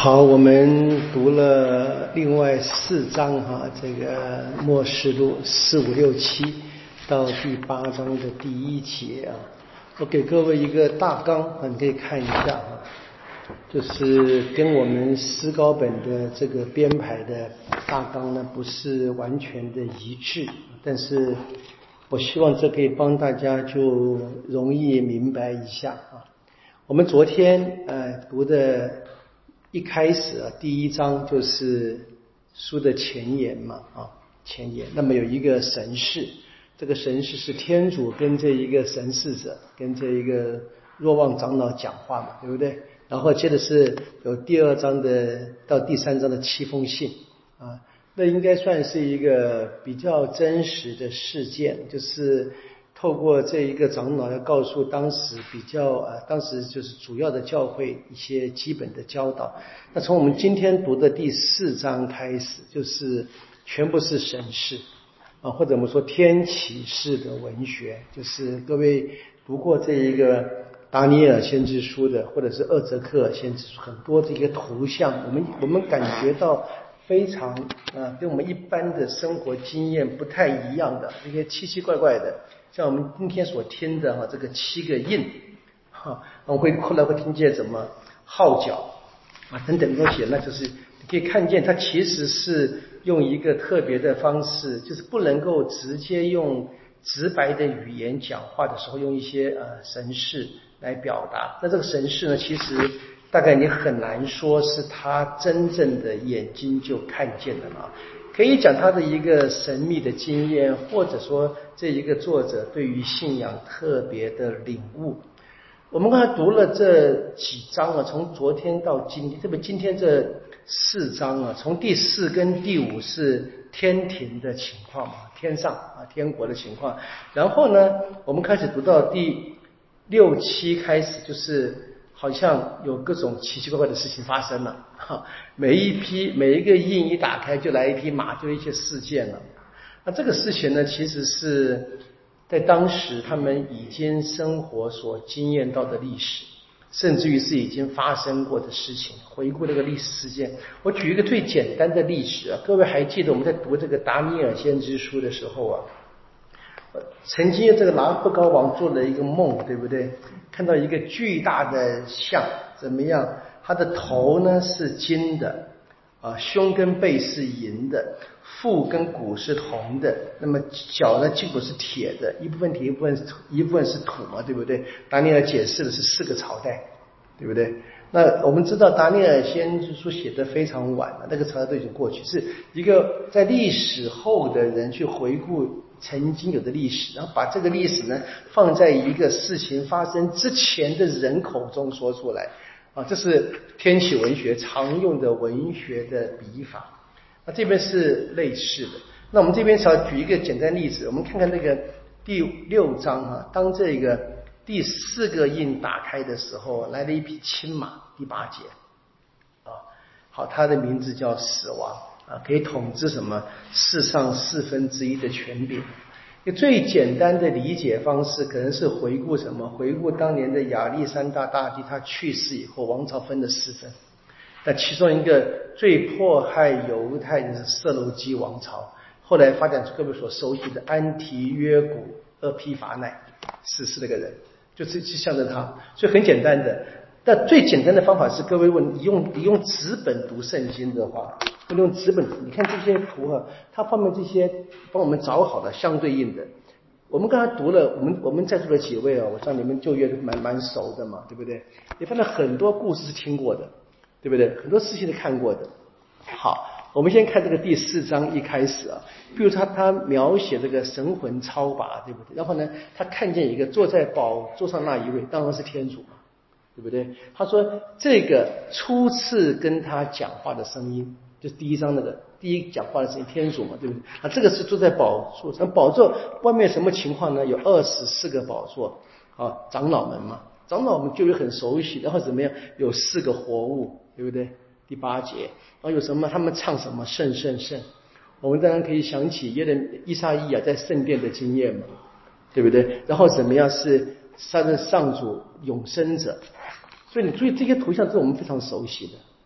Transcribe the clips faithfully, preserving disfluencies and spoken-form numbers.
好，我们读了另外四章哈，这个默示录四五六七到第八章的第一节啊，我给各位一个大纲，你可以看一下啊，就是跟我们思高本的这个编排的大纲呢不是完全的一致，但是我希望这可以帮大家就容易明白一下啊。我们昨天呃读的一开始啊，第一章就是书的前言嘛啊，前言。那么有一个神事，这个神事是天主跟这一个神事者，跟这一个若望长老讲话嘛，对不对？然后接着是有第二章的到第三章的七封信啊，那应该算是一个比较真实的事件，就是透过这一个长老要告诉当时比较呃，当时就是主要的教会一些基本的教导。那从我们今天读的第四章开始，就是全部是神事啊，或者我们说天启式的文学，就是各位读过这一个达尼尔先知书的，或者是厄泽克尔先知书，很多这个图像，我们我们感觉到非常啊，跟我们一般的生活经验不太一样的一些奇奇怪怪的。像我们今天所听的哈，这个七个印，哈，我会后来会听见什么号角啊等等东西，那就是你可以看见它其实是用一个特别的方式，就是不能够直接用直白的语言讲话的时候，用一些呃神事来表达。那这个神事呢，其实大概你很难说是他真正的眼睛就看见的了。可以讲他的一个神秘的经验，或者说这一个作者对于信仰特别的领悟。我们刚才读了这几章啊，从昨天到今天，特别今天这四章啊，从第四跟第五是天庭的情况嘛，天上啊天国的情况。然后呢，我们开始读到第六七开始，就是好像有各种奇奇怪怪的事情发生了，每一批每一个印一打开就来一匹马，就一些事件了。那这个事情呢，其实是在当时他们已经生活所经验到的历史，甚至于是已经发生过的事情。回顾这个历史事件，我举一个最简单的历史啊，各位还记得我们在读这个达尼尔先知书的时候啊，曾经这个拿布高王做了一个梦，对不对？看到一个巨大的象，怎么样？他的头呢是金的，啊，胸跟背是银的，腹跟骨是铜的，那么脚呢筋骨是铁的，一部分铁，一部分一部分是土嘛，对不对？达尼尔解释的是四个朝代，对不对？那我们知道达尼尔先知书写得非常晚了，那个朝代都已经过去，是一个在历史后的人去回顾曾经有的历史，然后把这个历史呢放在一个事情发生之前的人口中说出来啊，这是天启文学常用的文学的笔法。那这边是类似的。那我们这边想举一个简单例子，我们看看那个第六章啊，当这个第四个印打开的时候，来了一匹青马，第八节啊，好，它的名字叫死亡啊，可以统治什么世上四分之一的权柄。一个最简单的理解方式，可能是回顾什么？回顾当年的亚历山大大帝，他去世以后，王朝分了四分。那其中一个最迫害犹太的是色鲁基王朝，后来发展出各位所熟悉的安提约古厄批法乃，死是那个人，就是向着他。所以很简单的，但最简单的方法是，各位问你用你用纸本读圣经的话，用纸本，你看这些图啊，它后面这些帮我们找好了相对应的。我们刚才读了，我们我们在座的几位啊，我知道你们就业蛮蛮熟的嘛，对不对？你发现很多故事是听过的，对不对？很多事情是看过的。好，我们先看这个第四章一开始啊，比如他他描写这个神魂超拔，对不对？然后呢，他看见一个坐在宝座上那一位，当然是天主嘛，对不对？他说这个初次跟他讲话的声音，就是第一章那个第一讲话的声音，天主嘛，对不对？啊，这个是坐在宝座上，宝座外面什么情况呢？有二十四个宝座啊，长老们嘛，长老们就有很熟悉，然后怎么样？有四个活物，对不对？第八节，然后有什么？他们唱什么？圣圣圣！我们当然可以想起耶人以撒意亚在圣殿的经验嘛，对不对？然后怎么样？是他的上主永生者。所以你注意这些图像是我们非常熟悉的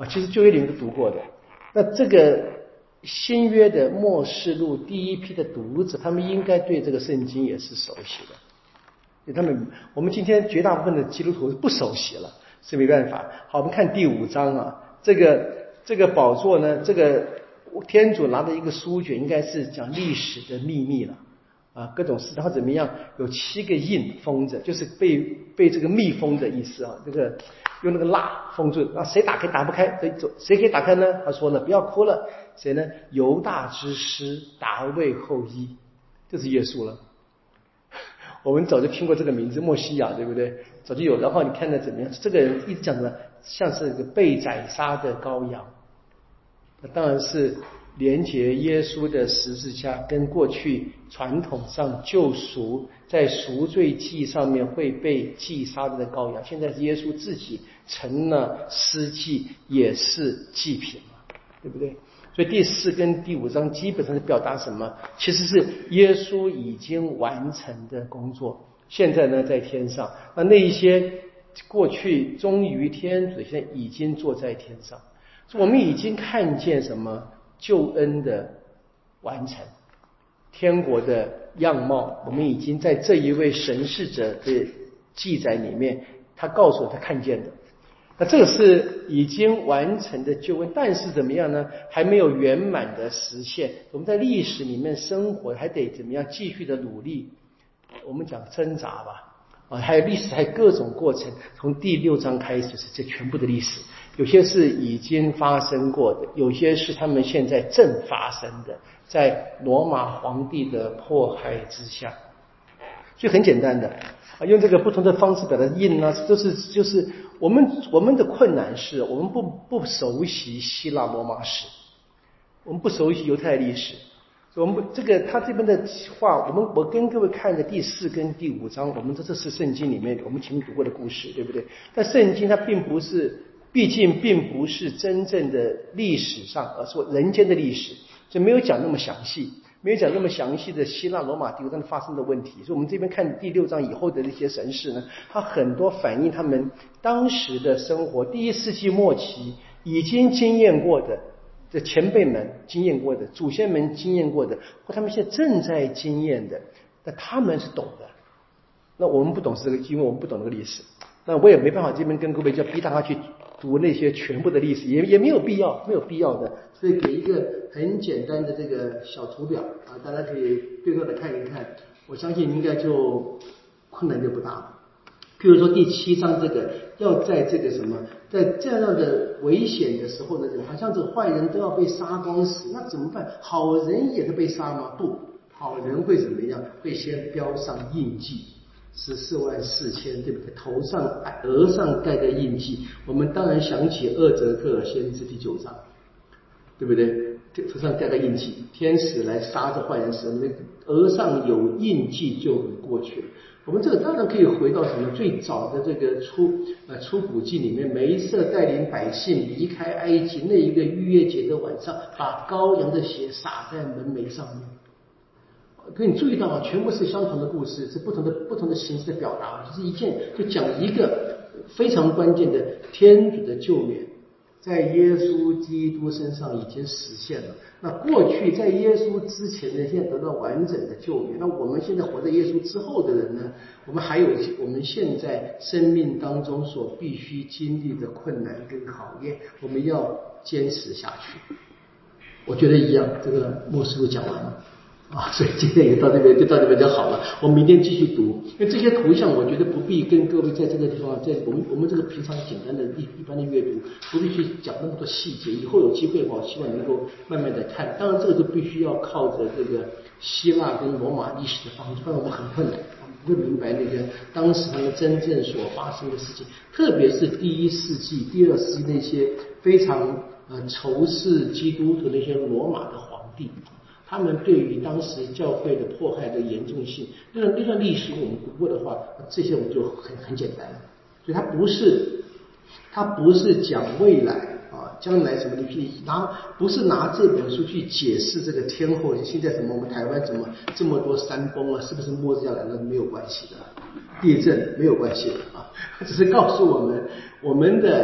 啊，其实旧约里面都读过的。那这个新约的末世录第一批的读者，他们应该对这个圣经也是熟悉的。他们我们今天绝大部分的基督徒是不熟悉了，是没办法。好，我们看第五章啊，这个这个宝座呢，这个天主拿的一个书卷，应该是讲历史的秘密了啊，各种事，然后怎么样，有七个印封着，就是被被这个密封的意思啊，这个用那个蜡封住，啊，谁打开打不开，谁谁可以打开呢？他说了，不要哭了，谁呢？犹大之师大卫后裔，就是耶稣了。我们早就听过这个名字，默西亚，对不对？早就有。然后你看的怎么样？这个人一直讲什么？像是个被宰杀的羔羊。那当然是连结耶稣的十字架跟过去传统上救赎在赎罪祭上面会被祭杀的羔羊，现在是耶稣自己成了司祭，也是祭品嘛，对不对？所以第四跟第五章基本上是表达什么？其实是耶稣已经完成的工作，现在呢在天上。那那一些过去忠于天主，现在已经坐在天上。所以我们已经看见什么？救恩的完成，天国的样貌，我们已经在这一位神视者的记载里面，他告诉我他看见的。那这个是已经完成的救恩，但是怎么样呢？还没有圆满的实现。我们在历史里面生活，还得怎么样继续的努力？我们讲挣扎吧，啊，还有历史，还有各种过程。从第六章开始是这全部的历史，有些是已经发生过的，有些是他们现在正发生的，在罗马皇帝的迫害之下。所以很简单的啊，用这个不同的方式表达印啊，都是就是我们我们的困难是我们不不熟悉希腊罗马史，我们不熟悉犹太历史，我们不这个他这边的话，我们我跟各位看的第四跟第五章，我们这这是圣经里面我们前面读过的故事，对不对？但圣经它并不是，毕竟并不是真正的历史上，而是人间的历史，就没有讲那么详细。没有讲那么详细的希腊罗马帝国当中发生的问题，所以我们这边看第六章以后的这些神事呢，它很多反映他们当时的生活，第一世纪末期已经经验过的，这前辈们经验过的，祖先们经验过的，或他们现在正在经验的，那他们是懂的。那我们不懂这个，因为我们不懂这个历史，那我也没办法这边跟各位就逼大家去读那些全部的历史，也也没有必要，没有必要的。所以给一个很简单的这个小图表啊，大家可以对照的看一看，我相信应该就困难就不大了。譬如说第七章这个，要在这个什么，在这样的危险的时候呢，好像这个坏人都要被杀光死，那怎么办？好人也是被杀吗？不，好人会怎么样？会先标上印记。十四万四千，对不对？头上、额上盖的印记，我们当然想起厄泽克尔先知第九章，对不对？头上盖的印记，天使来杀这坏人时，那个额上有印记就过去了。我们这个当然可以回到什么最早的这个出呃出谷记里面，梅瑟带领百姓离开埃及那一个逾越节的晚上，把羔羊的血洒在门楣上面。可你注意到啊，全部是相同的故事，是不同的不同的形式的表达，就是一件就讲一个非常关键的天主的救援，在耶稣基督身上已经实现了。那过去在耶稣之前呢，现在得到完整的救援。那我们现在活在耶稣之后的人呢，我们还有我们现在生命当中所必须经历的困难跟考验，我们要坚持下去。我觉得一样，这个末世录讲完了。啊，所以今天也到这边就到这边就好了。我们明天继续读，因为这些图像我觉得不必跟各位在这个地方，在我们我们这个平常简单的一一般的阅读，不必去讲那么多细节。以后有机会的话，我希望能够慢慢的看。当然，这个都必须要靠着这个希腊跟罗马历史的帮助，不然我们很困难，我们不会明白那个当时他们真正所发生的事情，特别是第一世纪、第二世纪那些非常呃仇视基督的那些罗马的皇帝。他们对于当时教会的迫害的严重性，那段那段历史我们读过的话，这些我们就很很简单了。所以它不是，它不是讲未来啊，将来什么的去拿，不是拿这本书去解释这个天后现在什么我们台湾怎么这么多山崩啊，是不是末日要来了？没有关系的，地震没有关系的啊，只是告诉我们我们的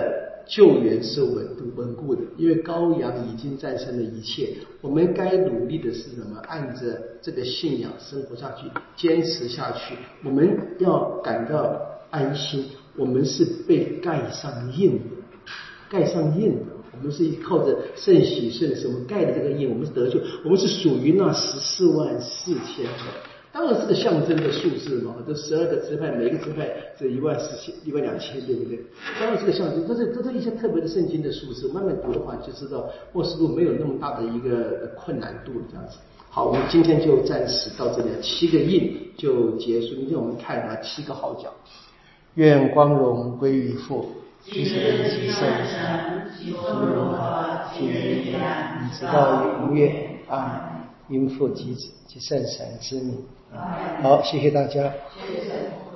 救援是稳固稳固的，因为羔羊已经战胜了一切。我们该努力的是什么？按着这个信仰生活下去，坚持下去。我们要感到安心，我们是被盖上印的，盖上印的。我们是靠着圣喜圣什么盖的这个印，我们是得救，我们是属于那十四万四千的。当然是个象征的数字嘛，这十二个支派，每个支派这一万四千、一万两千，对不对？当然是个象征，这是这是一些特别的圣经的数字。慢慢读的话，就知道默示录没有那么大的一个困难度这样子。好，我们今天就暂时到这里，七个印就结束。明天我们看啊七个号角。愿光荣归于父，即是及圣神，及荣华，及力量，直到永远。阿们。因父及子及圣神之名。好，谢谢大家。谢谢。